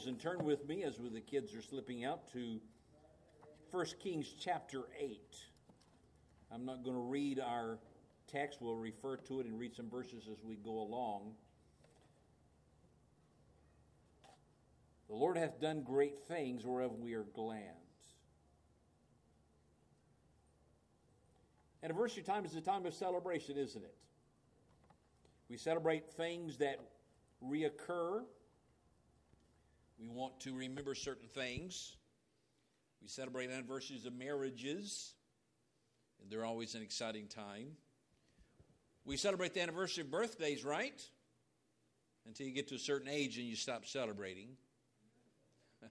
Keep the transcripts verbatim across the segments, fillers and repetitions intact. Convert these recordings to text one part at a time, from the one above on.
And turn with me, as the kids are slipping out, to First Kings chapter eight. I'm not going to read our text. We'll refer to it and read some verses as we go along. The Lord hath done great things whereof we are glad. Anniversary time is a time of celebration, isn't it? We celebrate things that reoccur. We want to remember certain things. We celebrate anniversaries of marriages, and they're always an exciting time. We celebrate the anniversary of birthdays, right? Until you get to a certain age and you stop celebrating. And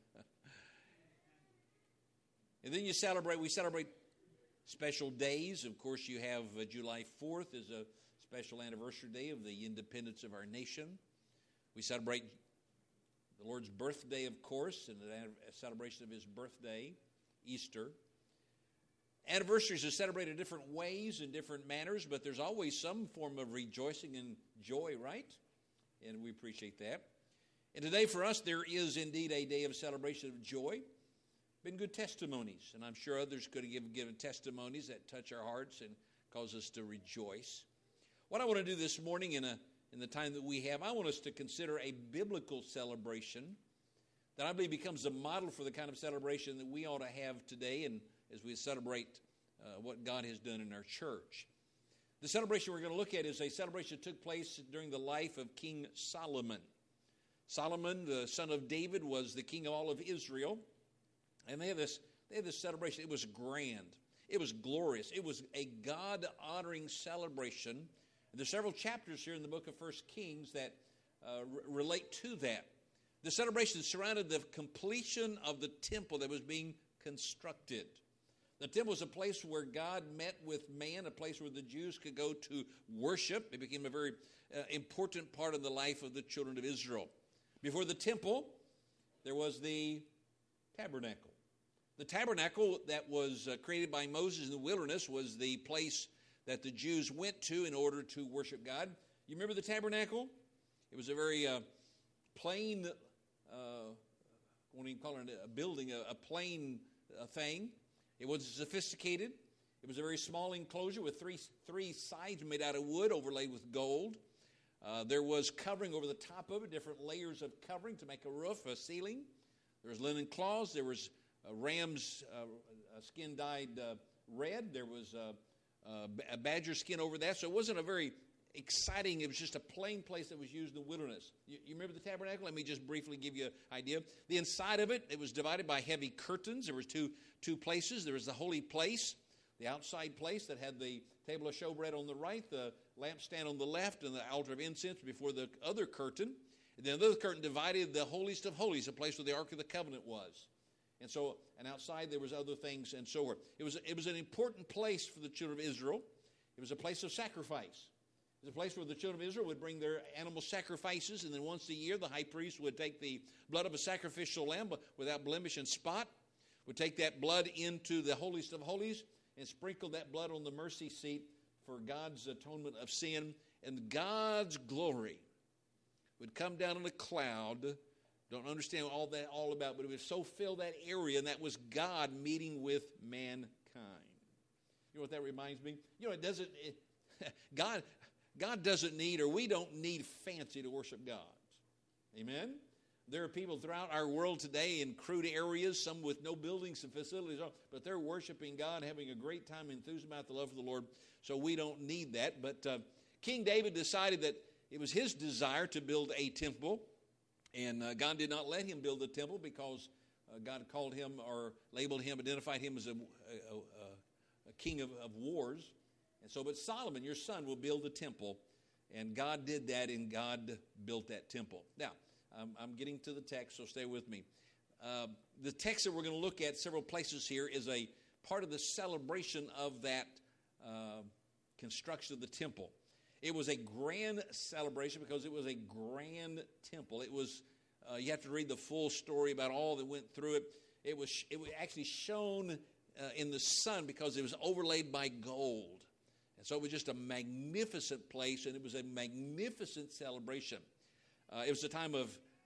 then you celebrate, we celebrate special days. Of course, you have uh, July fourth is a special anniversary day of the independence of our nation. We celebrate the Lord's birthday, of course, and a celebration of His birthday, Easter. Anniversaries are celebrated in different ways and different manners, but there's always some form of rejoicing and joy, right? And we appreciate that. And today for us, there is indeed a day of celebration of joy. Been good testimonies, and I'm sure others could have given, given testimonies that touch our hearts and cause us to rejoice. What I want to do this morning in a In the time that we have, I want us to consider a biblical celebration that I believe becomes a model for the kind of celebration that we ought to have today and as we celebrate uh, what God has done in our church. The celebration we're going to look at is a celebration that took place during the life of King Solomon. Solomon, the son of David, was the king of all of Israel. And they had this, they had this celebration. It was grand. It was glorious. It was a God-honoring celebration. There's several chapters here in the book of First Kings that uh, r- relate to that. The celebration surrounded the completion of the temple that was being constructed. The temple was a place where God met with man, a place where the Jews could go to worship. It became a very uh, important part of the life of the children of Israel. Before the temple, there was the tabernacle. The tabernacle that was uh, created by Moses in the wilderness was the place that the Jews went to in order to worship God. You remember the tabernacle? It was a very uh, plain, uh, I won't even call it a building, a, a plain uh, thing. It wasn't sophisticated. It was a very small enclosure with three, three sides made out of wood overlaid with gold. Uh, there was covering over the top of it, different layers of covering to make a roof, a ceiling. There was linen cloths. There was uh, ram's uh, skin dyed uh, red. There was Uh, Uh, a badger skin over that. So it wasn't a very exciting, it was just a plain place that was used in the wilderness. You, you remember the tabernacle? Let me just briefly give you an idea. The inside of it, it was divided by heavy curtains. There was two, two places. There was the holy place, the outside place that had the table of showbread on the right, the lampstand on the left, and the altar of incense before the other curtain. And then the other curtain divided the holiest of holies, the place where the Ark of the Covenant was. And so, and outside there was other things and so forth. It was, it was an important place for the children of Israel. It was a place of sacrifice. It was a place where the children of Israel would bring their animal sacrifices, and then once a year the high priest would take the blood of a sacrificial lamb without blemish and spot, would take that blood into the holiest of holies and sprinkle that blood on the mercy seat for God's atonement of sin, and God's glory would come down in a cloud. Don't understand all that all about, but it would so fill that area, and that was God meeting with mankind. You know what that reminds me? You know, it doesn't. It, God, God doesn't need, or we don't need fancy to worship God. Amen. There are people throughout our world today in crude areas, some with no buildings and facilities, but they're worshiping God, having a great time, enthused about the love of the Lord. So we don't need that. But uh, King David decided that it was his desire to build a temple. And uh, God did not let him build the temple because uh, God called him or labeled him, identified him as a, a, a, a king of, of wars. And so, but Solomon, your son, will build a temple. And God did that, and God built that temple. Now, I'm, I'm getting to the text, so stay with me. Uh, the text that we're going to look at several places here is a part of the celebration of that uh, construction of the temple. It was a grand celebration because it was a grand temple. It was, uh, you have to read the full story about all that went through it. It was, it was actually shown uh, in the sun because it was overlaid by gold. And so it was just a magnificent place, and it was a magnificent celebration. Uh, it was a time of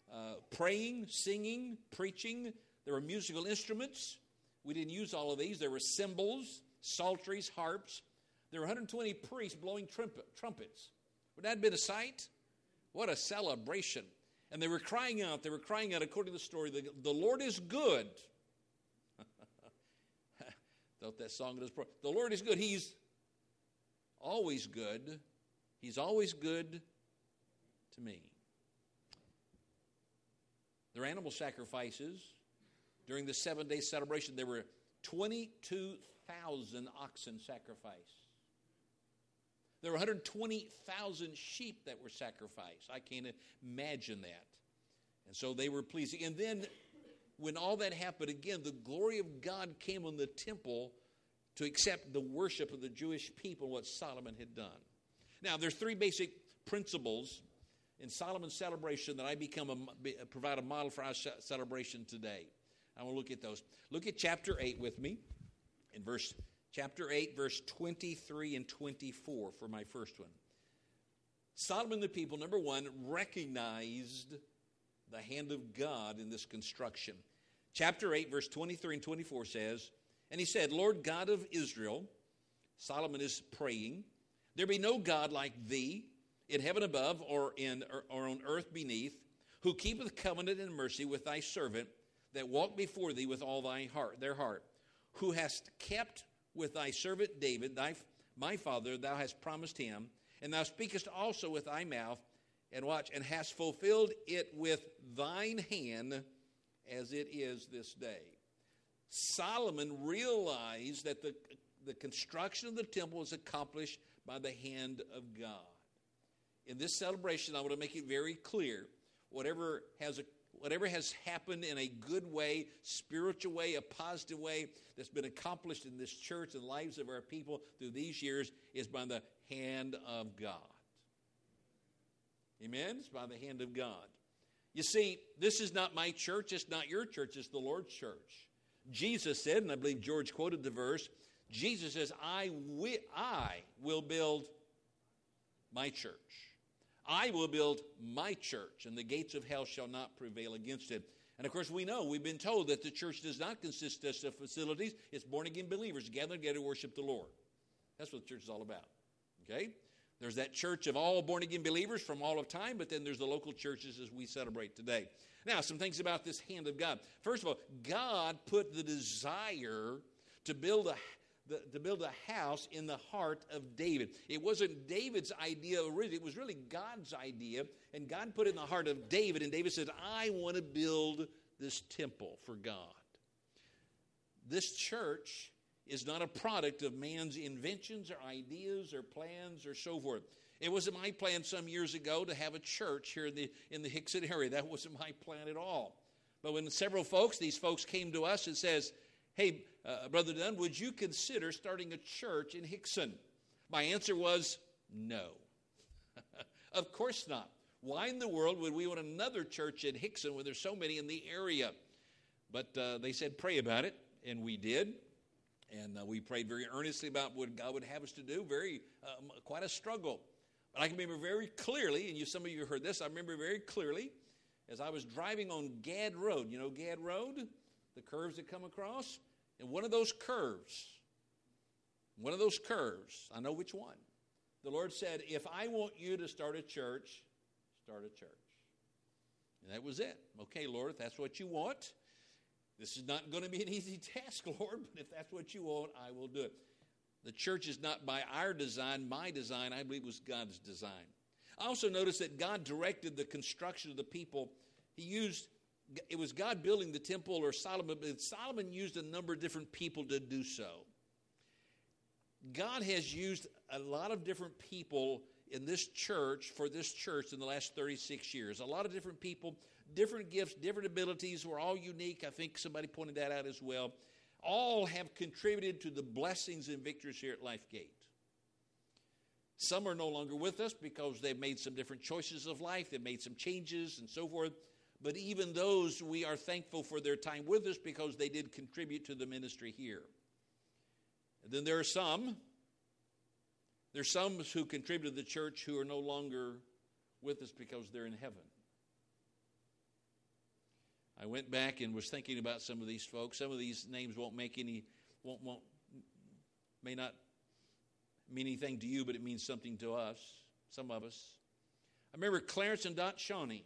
uh, praying, singing, preaching. There were musical instruments. We didn't use all of these. There were cymbals, psalteries, harps. There were one hundred twenty priests blowing trumpet, trumpets. Would that have been a sight? What a celebration. And they were crying out. They were crying out, according to the story, the, the Lord is good. Thought that song was, the Lord is good. He's always good. He's always good to me. There were animal sacrifices. During the seven-day celebration, there were twenty-two thousand oxen sacrificed. There were one hundred twenty thousand sheep that were sacrificed. I can't imagine that. And so they were pleasing. And then when all that happened, again, the glory of God came on the temple to accept the worship of the Jewish people, what Solomon had done. Now, there's three basic principles in Solomon's celebration that I become a, provide a model for our celebration today. I want to look at those. Look at chapter eight with me. In verse chapter eight, verse twenty-three and twenty-four for my first one. Solomon and the people, number one, recognized the hand of God in this construction. Chapter eight, verse twenty-three and twenty-four says, and he said, Lord God of Israel, Solomon is praying, there be no God like thee in heaven above or in or, or on earth beneath, who keepeth covenant and mercy with thy servant that walk before thee with all thy heart, their heart, who hast kept with thy servant David, thy, my father, thou hast promised him, and thou speakest also with thy mouth, and watch, and hast fulfilled it with thine hand as it is this day. Solomon realized that the, the construction of the temple was accomplished by the hand of God. In this celebration, I want to make it very clear, whatever has a Whatever has happened in a good way, spiritual way, a positive way, that's been accomplished in this church and the lives of our people through these years is by the hand of God. Amen? It's by the hand of God. You see, this is not my church. It's not your church. It's the Lord's church. Jesus said, and I believe George quoted the verse, Jesus says, I will, I will build my church. I will build my church, and the gates of hell shall not prevail against it. And, of course, we know, we've been told that the church does not consist just of facilities. It's born-again believers gathered together to worship the Lord. That's what the church is all about, okay? There's that church of all born-again believers from all of time, but then there's the local churches as we celebrate today. Now, some things about this hand of God. First of all, God put the desire to build a The, to build a house in the heart of David. It wasn't David's idea originally. It was really God's idea. And God put it in the heart of David. And David said, I want to build this temple for God. This church is not a product of man's inventions or ideas or plans or so forth. It wasn't my plan some years ago to have a church here in the, in the Hickson area. That wasn't my plan at all. But when several folks, these folks came to us and says, hey, uh, Brother Dunn, would you consider starting a church in Hickson? My answer was no. Of course not. Why in the world would we want another church in Hickson when there's so many in the area? But uh, they said pray about it, and we did. And uh, we prayed very earnestly about what God would have us to do. Very, um, quite a struggle. But I can remember very clearly, and you, some of you heard this, I remember very clearly as I was driving on Gad Road. You know Gad Road? The curves that come across? And one of those curves, one of those curves, I know which one. The Lord said, if I want you to start a church, start a church. And that was it. Okay, Lord, if that's what you want, this is not going to be an easy task, Lord, but if that's what you want, I will do it. The church is not by our design, my design. I believe it was God's design. I also noticed that God directed the construction of the people. He used It was God building the temple or Solomon, but Solomon used a number of different people to do so. God has used a lot of different people in this church, for this church in the last thirty-six years. A lot of different people, different gifts, different abilities. We're all unique. I think somebody pointed that out as well. All have contributed to the blessings and victories here at LifeGate. Some are no longer with us because they've made some different choices of life. They've made some changes and so forth. But even those, we are thankful for their time with us because they did contribute to the ministry here. And then there are some, there's some who contribute to the church who are no longer with us because they're in heaven. I went back and was thinking about some of these folks. Some of these names won't make any, won't, won't, may not mean anything to you, but it means something to us, some of us. I remember Clarence and Dot Shawnee.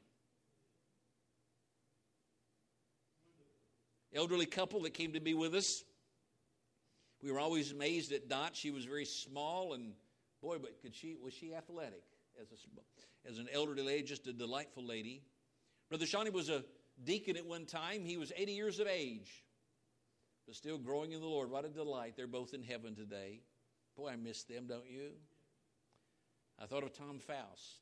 Elderly couple that came to be with us. We were always amazed at Dot. She was very small, and boy, but could she was she athletic as a as an elderly lady, just a delightful lady. Brother Shawnee was a deacon at one time. He was eighty years of age, but still growing in the Lord. What a delight! They're both in heaven today. Boy, I miss them, don't you? I thought of Tom Faust.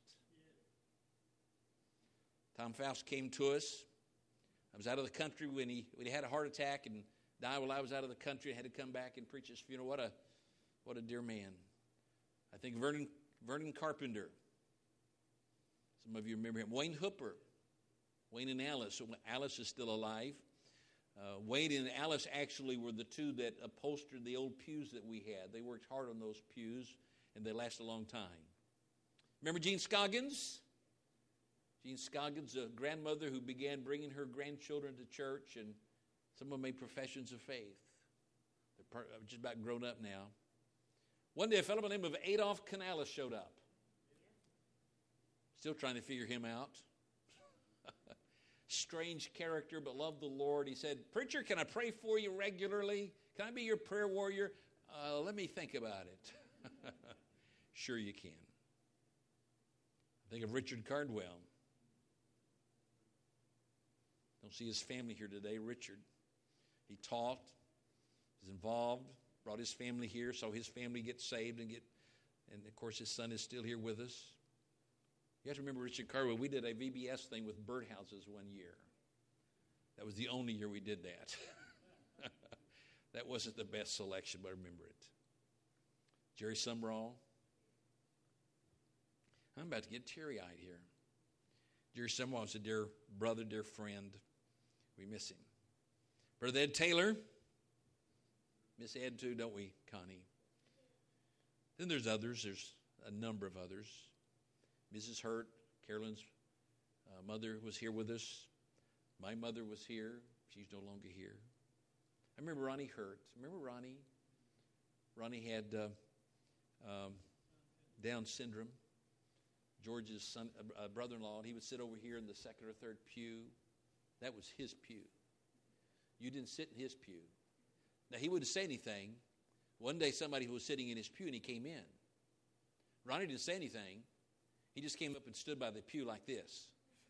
Tom Faust came to us. I was out of the country when he when he had a heart attack and died while I was out of the country. I had to come back and preach his funeral. What a what a dear man. I think Vernon Vernon Carpenter. Some of you remember him. Wayne Hooper. Wayne and Alice. Alice is still alive. Uh, Wayne and Alice actually were the two that upholstered the old pews that we had. They worked hard on those pews, and they last a long time. Remember Jean Scoggins? Jean Scoggins, a grandmother who began bringing her grandchildren to church, and some of them made professions of faith. They're just about grown up now. One day, a fellow by the name of Adolph Canales showed up. Still trying to figure him out. Strange character, but loved the Lord. He said, "Preacher, can I pray for you regularly? Can I be your prayer warrior? Uh, let me think about it." Sure you can. Think of Richard Cardwell. Don't see his family here today. Richard, he taught, was involved, brought his family here, saw his family get saved and get, and of course his son is still here with us. You have to remember Richard Cardwell. We did a V B S thing with birdhouses one year. That was the only year we did that. That wasn't the best selection, but I remember it. Jerry Sumrall. I'm about to get teary-eyed here. Jerry Sumrall is a dear brother, dear friend. We miss him. Brother Ed Taylor. Miss Ed too, don't we, Connie? Then there's others. There's a number of others. Missus Hurt, Carolyn's uh, mother, was here with us. My mother was here. She's no longer here. I remember Ronnie Hurt. Remember Ronnie? Ronnie had uh, um, Down syndrome. George's son, uh, brother-in-law, and he would sit over here in the second or third pew. That was his pew. You didn't sit in his pew. Now, he wouldn't say anything. One day, somebody was sitting in his pew, and he came in. Ronnie didn't say anything. He just came up and stood by the pew like this.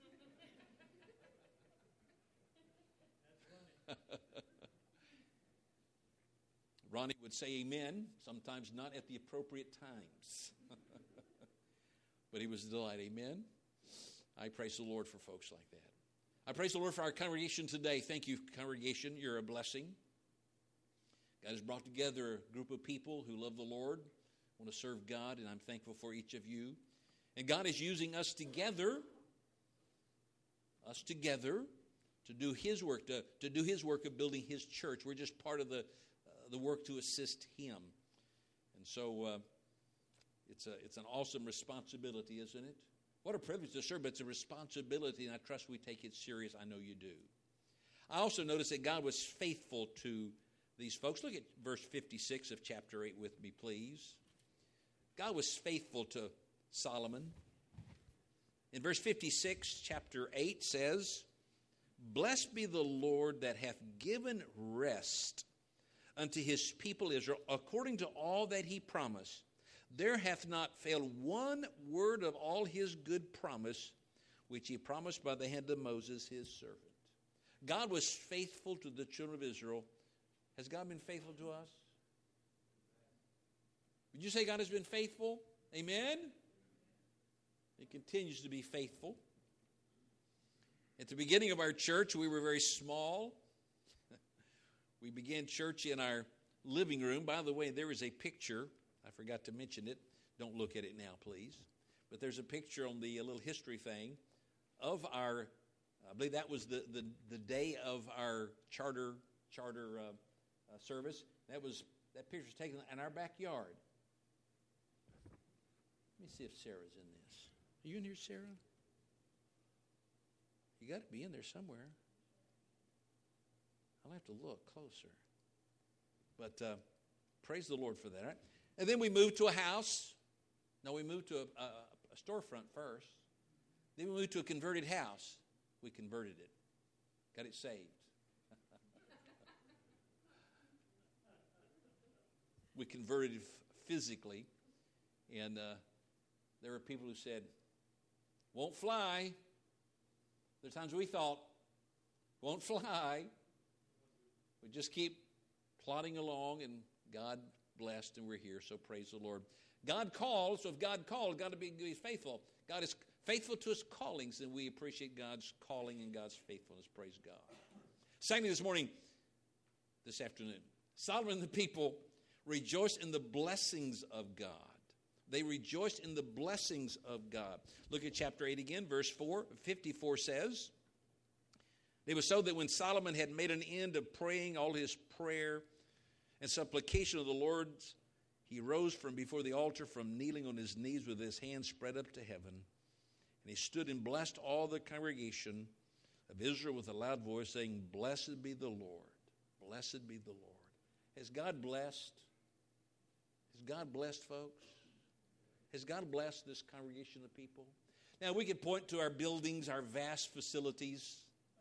Ronnie would say amen, sometimes not at the appropriate times. But he was a delight, amen. I praise the Lord for folks like that. I praise the Lord for our congregation today. Thank you, congregation. You're a blessing. God has brought together a group of people who love the Lord, want to serve God, and I'm thankful for each of you. And God is using us together, us together, to do His work, to, to do His work of building His church. We're just part of the, uh, the work to assist Him. And so uh, it's, a, it's an awesome responsibility, isn't it? What a privilege to serve, but it's a responsibility, and I trust we take it serious. I know you do. I also noticed that God was faithful to these folks. Look at verse fifty-six of chapter eight with me, please. God was faithful to Solomon. In verse fifty-six, chapter eight says, "Blessed be the Lord that hath given rest unto his people Israel, according to all that he promised. There hath not failed one word of all his good promise, which he promised by the hand of Moses his servant." God was faithful to the children of Israel. Has God been faithful to us? Would you say God has been faithful? Amen? He continues to be faithful. At the beginning of our church, we were very small. We began church in our living room. By the way, there is a picture. I forgot to mention it. Don't look at it now, please. But there's a picture on the little history thing of our, I believe that was the, the, the day of our charter charter uh, uh, service. That was that picture was taken in our backyard. Let me see if Sarah's in this. Are you in here, Sarah? You got to be in there somewhere. have to look closer. But uh, praise the Lord for that. Right? And then we moved to a house. No, we moved to a, a, a storefront first. Then we moved to a converted house. We converted it. Got it saved. We converted it physically. And uh, there were people who said, won't fly. There are times we thought, won't fly. We just keep plodding along, and God blessed, and we're here, so praise the Lord. God called, so if God called, God to be He's faithful. God is faithful to His callings, and we appreciate God's calling and God's faithfulness. Praise God. Secondly, this morning, this afternoon, Solomon and the people rejoiced in the blessings of God. They rejoiced in the blessings of God. Look at chapter eight again, verse four. fifty-four says, it was so that when Solomon had made an end of praying all his prayer and supplication of the Lord, he rose from before the altar from kneeling on his knees with his hands spread up to heaven. And he stood and blessed all the congregation of Israel with a loud voice, saying, blessed be the Lord. Blessed be the Lord. Has God blessed? Has God blessed, folks? Has God blessed this congregation of people? Now, we could point to our buildings, our vast facilities,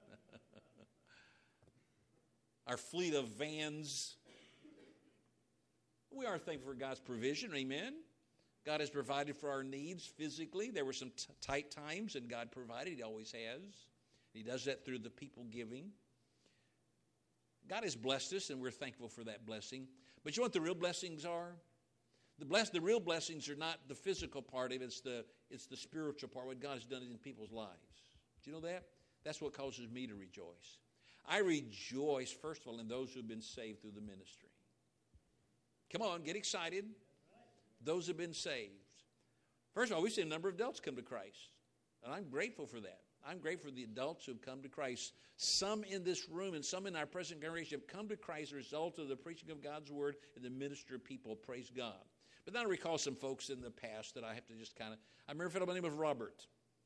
our fleet of vans. We are thankful for God's provision, amen. God has provided for our needs physically. There were some t- tight times, and God provided. He always has. He does that through the people giving. God has blessed us, and we're thankful for that blessing. But you know what the real blessings are? The bless, the real blessings are not the physical part of it. It's the, it's the spiritual part, what God has done in people's lives. Do you know that? That's what causes me to rejoice. I rejoice, first of all, in those who have been saved through the ministry. Come on, get excited. Those who have been saved. First of all, we've seen a number of adults come to Christ. And I'm grateful for that. I'm grateful for the adults who have come to Christ. Some in this room and some in our present congregation have come to Christ as a result of the preaching of God's word and the ministry of people. Praise God. But then I recall some folks in the past that I have to just kind of, I remember a fellow by the name of Robert.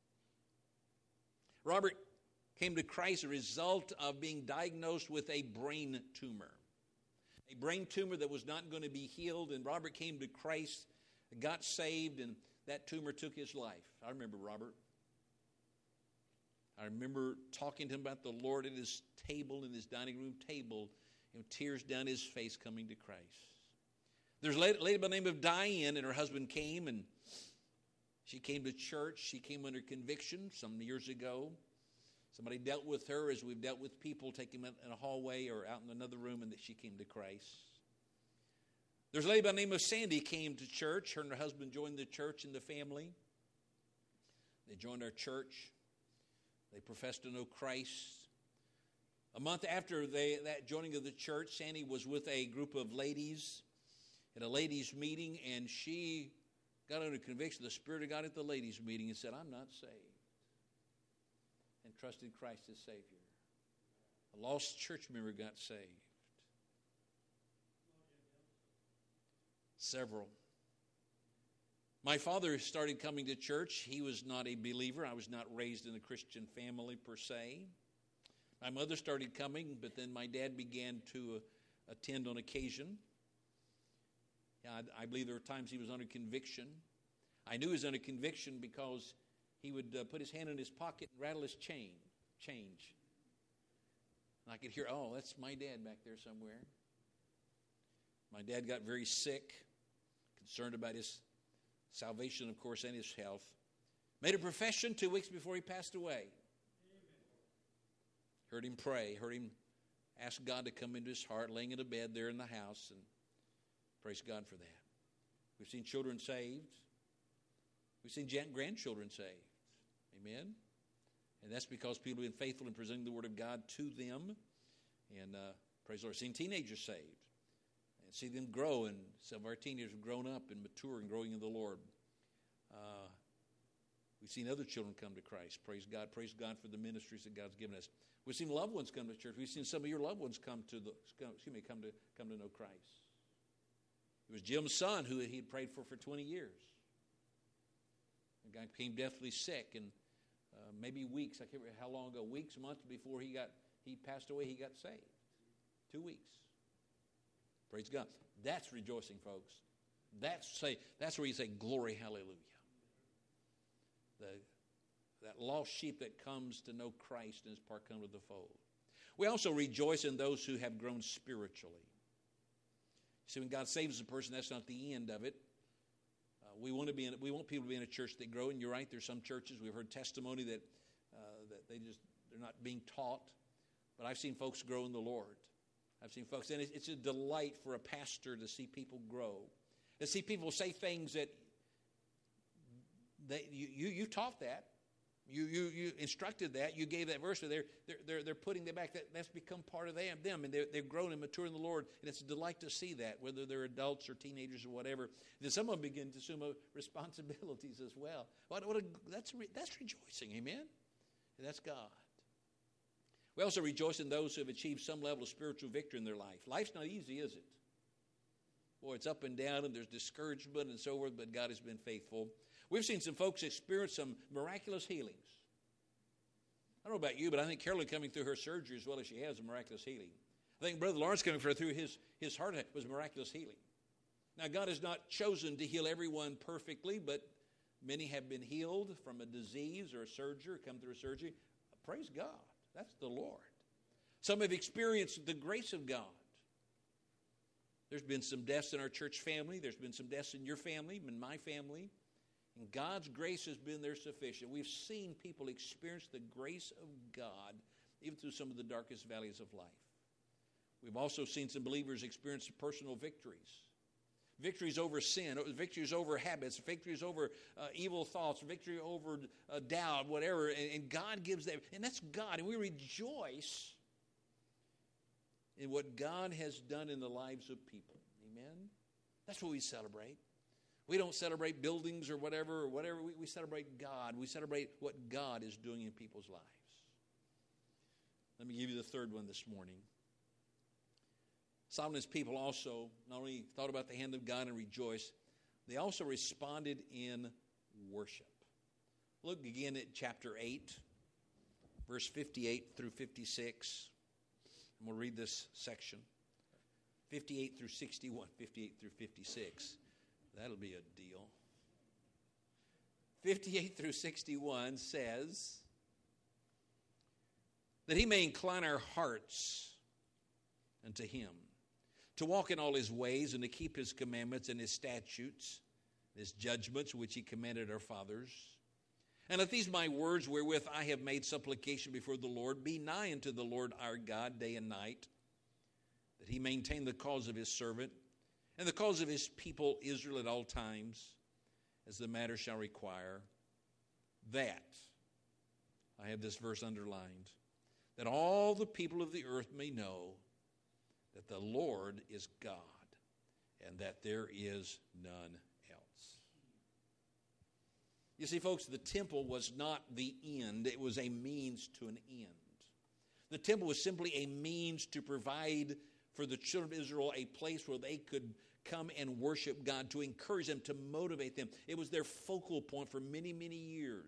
Robert came to Christ as a result of being diagnosed with a brain tumor. A brain tumor that was not going to be healed, and Robert came to Christ, got saved, and that tumor took his life. I remember Robert. I remember talking to him about the Lord at his table, in his dining room table, and tears down his face coming to Christ. There's a lady by the name of Diane, and her husband came, and she came to church. She came under conviction some years ago. Somebody dealt with her as we've dealt with people, taking them in a hallway or out in another room, and that she came to Christ. There's a lady by the name of Sandy came to church. Her and her husband joined the church and the family. They joined our church. They professed to know Christ. A month after they, that joining of the church, Sandy was with a group of ladies at a ladies' meeting, and she got under conviction of the Spirit of God at the ladies' meeting and said, I'm not saved. And trusted Christ as Savior. A lost church member got saved. Several. My father started coming to church. He was not a believer. I was not raised in a Christian family per se. My mother started coming, but then my dad began to uh, attend on occasion. Yeah, I, I believe there were times he was under conviction. I knew he was under conviction because he would uh, put his hand in his pocket and rattle his chain, change. And I could hear, oh, that's my dad back there somewhere. My dad got very sick, concerned about his salvation, of course, and his health. Made a profession two weeks before he passed away. Amen. Heard him pray, heard him ask God to come into his heart, laying in a bed there in the house, and praise God for that. We've seen children saved. We've seen grandchildren saved. Amen? And that's because people have been faithful in presenting the Word of God to them. And uh, praise the Lord. We've seen teenagers saved. And see them grow. And some of our teenagers have grown up and mature and growing in the Lord. Uh, we've seen other children come to Christ. Praise God. Praise God for the ministries that God's given us. We've seen loved ones come to church. We've seen some of your loved ones come to the excuse me, come to come to know Christ. It was Jim's son who he had prayed for for twenty years. The guy became deathly sick, and uh, maybe weeks, I can't remember how long ago, weeks, months before he got he passed away, he got saved. Two weeks. Praise God. That's rejoicing, folks. That's say that's where you say, glory, hallelujah. The, that lost sheep that comes to know Christ and is part come to the fold. We also rejoice in those who have grown spiritually. See, when God saves a person, that's not the end of it. Uh, we want to be in, we want people to be in a church that grow, and you're right. There's some churches we've heard testimony that uh, that they just they're not being taught. But I've seen folks grow in the Lord. I've seen folks, and it's a delight for a pastor to see people grow, to see people say things that they, you, you you taught that, you you you instructed that, you gave that verse. So they're they're they're, they're putting that back. That, that's become part of them, them, and they're, they've grown and matured in the Lord, and it's a delight to see that, whether they're adults or teenagers or whatever. Then some of them begin to assume responsibilities as well. What, what a, that's that's rejoicing, amen. And that's God. We also rejoice in those who have achieved some level of spiritual victory in their life. Life's not easy, is it? Boy, it's up and down, and there's discouragement and so forth, but God has been faithful. We've seen some folks experience some miraculous healings. I don't know about you, but I think Carolyn coming through her surgery as well as she has a miraculous healing. I think Brother Lawrence coming through his, his heart attack was miraculous healing. Now, God has not chosen to heal everyone perfectly, but many have been healed from a disease or a surgery, come through a surgery. Praise God. That's the Lord. Some have experienced the grace of God. There's been some deaths in our church family. There's been some deaths in your family, in my family. And God's grace has been there sufficient. We've seen people experience the grace of God even through some of the darkest valleys of life. We've also seen some believers experience personal victories. Victories over sin, victories over habits, victories over uh, evil thoughts, victory over uh, doubt, whatever. And, and God gives that. And that's God. And we rejoice in what God has done in the lives of people. Amen? That's what we celebrate. We don't celebrate buildings or whatever, or whatever. We, we celebrate God. We celebrate what God is doing in people's lives. Let me give you the third one this morning. Solomon's people also not only thought about the hand of God and rejoiced, they also responded in worship. Look again at chapter eight, verse fifty-eight through fifty-six. And we'll read this section. fifty-eight through sixty-one, fifty-eight through fifty-six. That'll be a deal. fifty-eight through sixty-one says that he may incline our hearts unto him, to walk in all his ways and to keep his commandments and his statutes, his judgments, which he commanded our fathers. And let these my words wherewith I have made supplication before the Lord be nigh unto the Lord our God day and night, that he maintain the cause of his servant and the cause of his people Israel at all times, as the matter shall require, that, I have this verse underlined, that all the people of the earth may know that the Lord is God, and that there is none else. You see, folks, the temple was not the end. It was a means to an end. The temple was simply a means to provide for the children of Israel a place where they could come and worship God, to encourage them, to motivate them. It was their focal point for many, many years.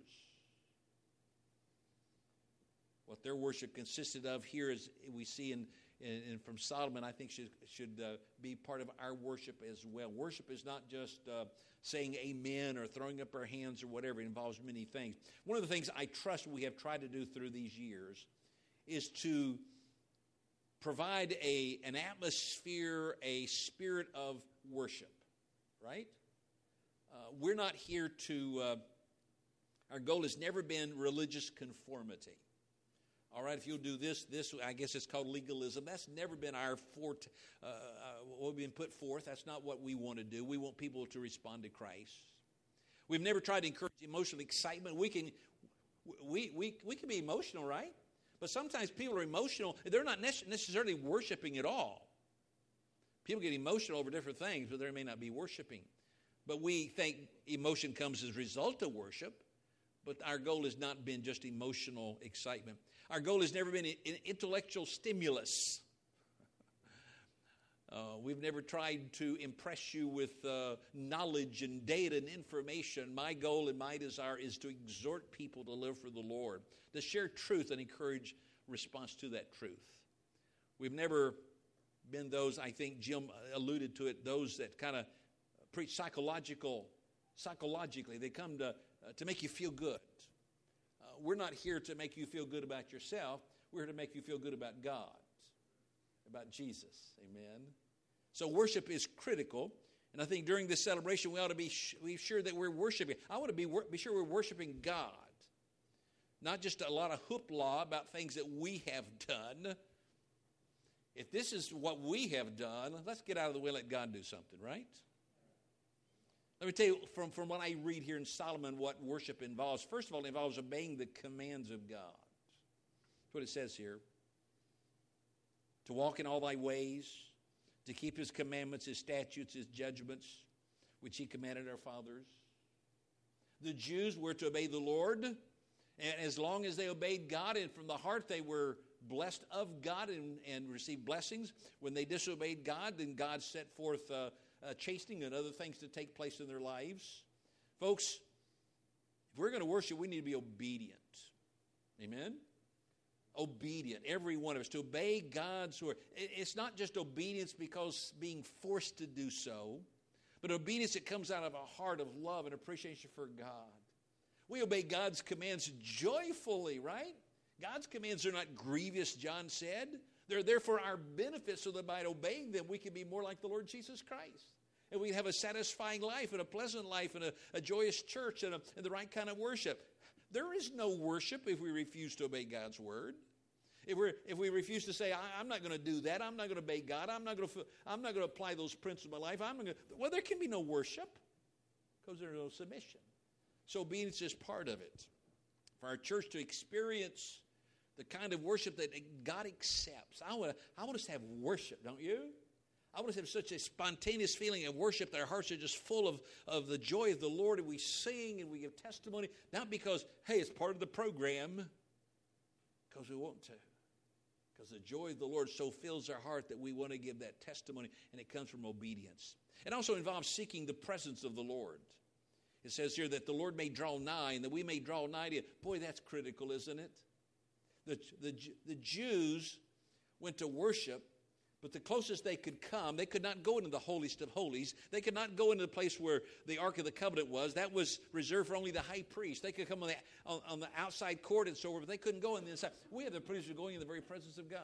What their worship consisted of here, is we see in And, and from Solomon, I think should should uh, be part of our worship as well. Worship is not just uh, saying amen or throwing up our hands or whatever. It involves many things. One of the things I trust we have tried to do through these years is to provide a an atmosphere, a spirit of worship, right? Uh, we're not here to, uh, our goal has never been religious conformity. All right, if you'll do this, this, I guess it's called legalism. That's never been our forte, uh, uh, what we've been put forth. That's not what we want to do. We want people to respond to Christ. We've never tried to encourage emotional excitement. We can, we, we, we can be emotional, right? But sometimes people are emotional. They're not necessarily worshiping at all. People get emotional over different things, but they may not be worshiping. But we think emotion comes as a result of worship. But our goal has not been just emotional excitement. Our goal has never been an intellectual stimulus. Uh, we've never tried to impress you with uh, knowledge and data and information. My goal and my desire is to exhort people to live for the Lord, to share truth and encourage response to that truth. We've never been those, I think Jim alluded to it, those that kind of preach psychological, psychologically. They come to, uh, to make you feel good. Uh, we're not here to make you feel good about yourself. We're here to make you feel good about God, about Jesus. Amen. So worship is critical. And I think during this celebration, we ought to be, sh- be sure that we're worshiping. I want to be, wor- be sure we're worshiping God. Not just a lot of hoopla about things that we have done. If this is what we have done, let's get out of the way and let God do something, right? Let me tell you from, from what I read here in Solomon what worship involves. First of all, it involves obeying the commands of God. That's what it says here. To walk in all thy ways, to keep his commandments, his statutes, his judgments, which he commanded our fathers. The Jews were to obey the Lord, and as long as they obeyed God, and from the heart they were blessed of God and, and received blessings. When they disobeyed God, then God set forth uh, uh, chastening and other things to take place in their lives. Folks, if we're going to worship, we need to be obedient. Amen? Obedient, every one of us, to obey God's word. It's not just obedience because being forced to do so, but obedience that comes out of a heart of love and appreciation for God. We obey God's commands joyfully, right? God's commands are not grievous, John said. They're there for our benefit so that by obeying them we can be more like the Lord Jesus Christ. And we have a satisfying life and a pleasant life and a, a joyous church and, a, and the right kind of worship. There is no worship if we refuse to obey God's word. If, we're, if we refuse to say, I, I'm not going to do that, I'm not going to obey God, I'm not going to, I'm not going to apply those principles in my life, I'm going to, well, there can be no worship because there's no submission. So obedience is part of it. For our church to experience the kind of worship that God accepts. I want, to, I want us to have worship, don't you? I want us to have such a spontaneous feeling of worship that our hearts are just full of, of the joy of the Lord, and we sing and we give testimony, not because, hey, it's part of the program, because we want to. Because the joy of the Lord so fills our heart that we want to give that testimony, and it comes from obedience. It also involves seeking the presence of the Lord. It says here that the Lord may draw nigh, and that we may draw nigh to him. Boy, that's critical, isn't it? The, the, the Jews went to worship, but the closest they could come, they could not go into the holiest of holies. They could not go into the place where the Ark of the Covenant was. That was reserved for only the high priest. They could come on the, on, on the outside court and so forth, but they couldn't go in the inside. We have the privilege of going in the very presence of God.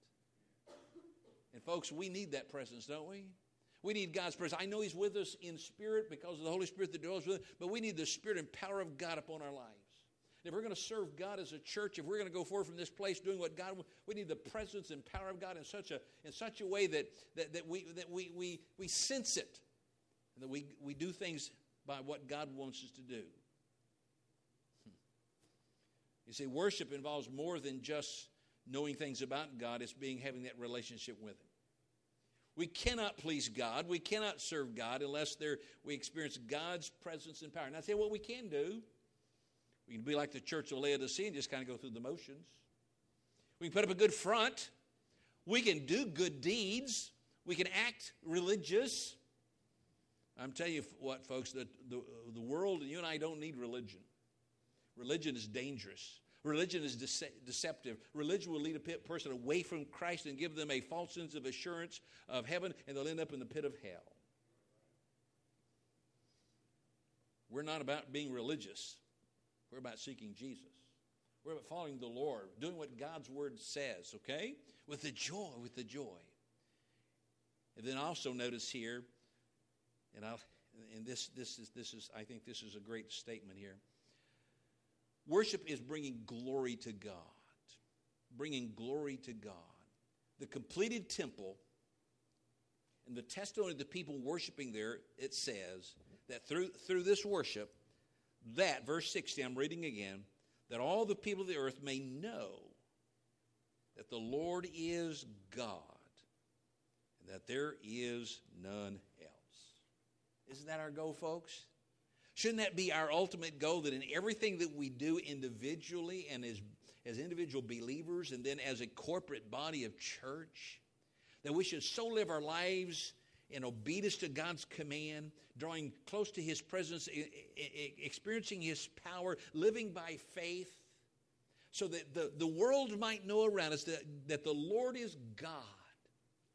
And folks, we need that presence, don't we? We need God's presence. I know he's with us in spirit because of the Holy Spirit that dwells with us, but we need the spirit and power of God upon our lives. If we're going to serve God as a church, if we're going to go forward from this place doing what God wants, we need the presence and power of God in such a in such a way that that, that we that we, we we sense it, and that we, we do things by what God wants us to do. Hmm. You see, worship involves more than just knowing things about God. It's being having that relationship with him. We cannot please God. We cannot serve God unless there we experience God's presence and power. And I say what we can do. We can be like the church of Laodicea and just kind of go through the motions. We can put up a good front. We can do good deeds. We can act religious. I'm telling you what, folks, the, the, the world, you and I don't need religion. Religion is dangerous. Religion is dece- deceptive. Religion will lead a pit person away from Christ and give them a false sense of assurance of heaven, and they'll end up in the pit of hell. We're not about being religious. We're about seeking Jesus. We're about following the Lord, doing what God's word says, okay? With the joy, with the joy. And then also notice here, and I'll, and this this is this is I think this is a great statement here. Worship is bringing glory to God. Bringing glory to God. The completed temple and the testimony of the people worshiping there, it says that through through this worship, that, verse sixty, I'm reading again, that all the people of the earth may know that the Lord is God and that there is none else. Isn't that our goal, folks? Shouldn't that be our ultimate goal, that in everything that we do individually and as, as individual believers and then as a corporate body of church, that we should so live our lives in obedience to God's command, drawing close to his presence, experiencing his power, living by faith, so that the, the world might know around us that, that the Lord is God.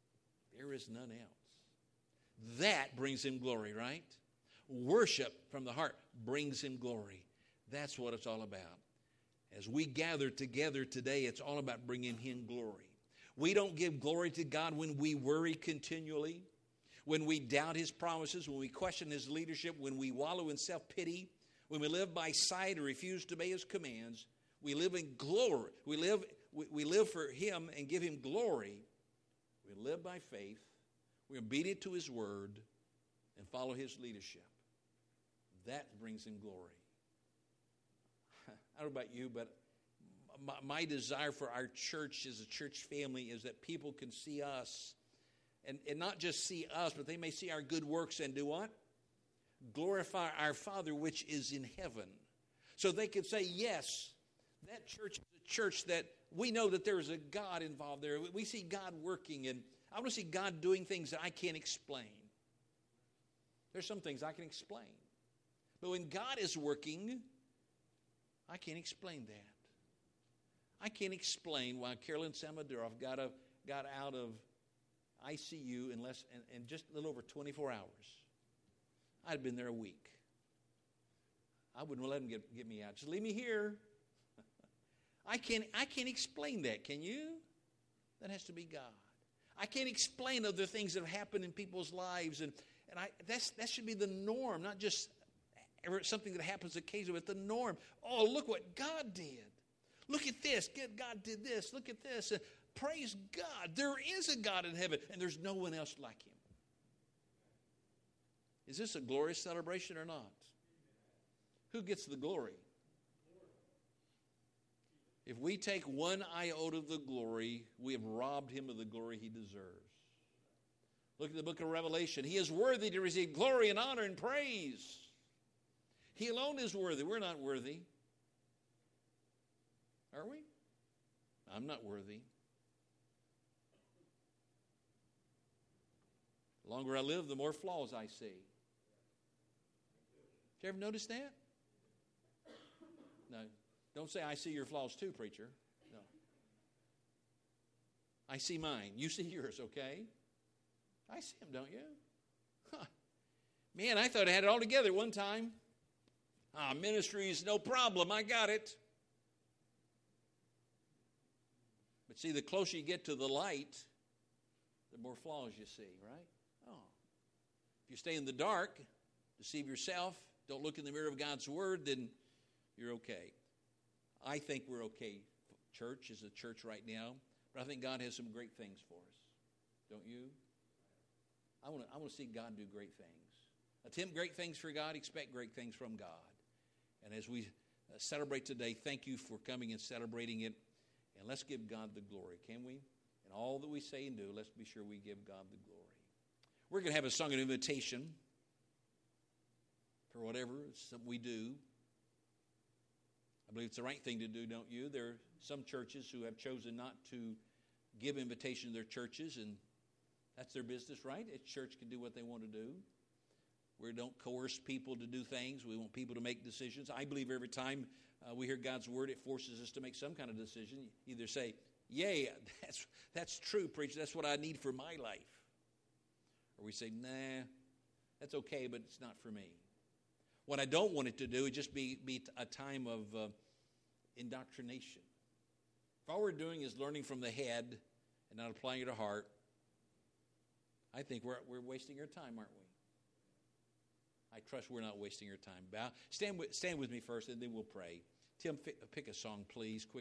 There is none else. That brings him glory, right? Worship from the heart brings him glory. That's what it's all about. As we gather together today, it's all about bringing him glory. We don't give glory to God when we worry continually, when we doubt his promises, when we question his leadership, when we wallow in self-pity, when we live by sight or refuse to obey his commands. We live in glory. We live, we, we live for him and give him glory. We live by faith. We're obedient to his word and follow his leadership. That brings him glory. I don't know about you, but my, my desire for our church as a church family is that people can see us, and, and not just see us, but they may see our good works and do what? Glorify our Father which is in heaven. So they can say, yes, that church is a church that we know that there is a God involved there. We see God working, and I want to see God doing things that I can't explain. There's some things I can explain. But when God is working, I can't explain that. I can't explain why Carolyn Samaduroff got, a, got out of I C U in, less, in, in just a little over twenty-four hours. I'd been there a week. I wouldn't let them get, get me out. Just leave me here. I can't, I can't explain that, can you? That has to be God. I can't explain other things that have happened in people's lives, and, and I, that's, that should be the norm, not just something that happens occasionally, but the norm. Oh, look what God did. Look at this. God did this. Look at this. And praise God. There is a God in heaven, and there's no one else like him. Is this a glorious celebration or not? Who gets the glory? If we take one iota of the glory, we have robbed him of the glory he deserves. Look at the book of Revelation. He is worthy to receive glory and honor and praise. He alone is worthy. We're not worthy. Are we? I'm not worthy. The longer I live, the more flaws I see. Did you ever notice that? No. Don't say, I see your flaws too, preacher. No. I see mine. You see yours, okay? I see them, don't you? Huh. Man, I thought I had it all together one time. Ah, ministry is no problem. I got it. But see, the closer you get to the light, the more flaws you see, right? Oh. If you stay in the dark, deceive yourself, don't look in the mirror of God's word, then you're okay. I think we're okay, church, as a church right now. But I think God has some great things for us. Don't you? I want to I want to see God do great things. Attempt great things for God. Expect great things from God. And as we uh, celebrate today, thank you for coming and celebrating it. And let's give God the glory, can we? And all that we say and do, let's be sure we give God the glory. We're going to have a song of invitation for whatever we do. I believe it's the right thing to do, don't you? There are some churches who have chosen not to give invitation to their churches, and that's their business, right? A church can do what they want to do. We don't coerce people to do things. We want people to make decisions. I believe every time uh, we hear God's word, it forces us to make some kind of decision. Either say, yay, that's, that's true, preacher. That's what I need for my life. Or we say, nah, that's okay, but it's not for me. What I don't want it to do is just be, be a time of uh, indoctrination. If all we're doing is learning from the head and not applying it to heart, I think we're, we're wasting our time, aren't we? I trust we're not wasting our time. Bow, stand with, stand with me first, and then we'll pray. Tim, pick a song, please, quick.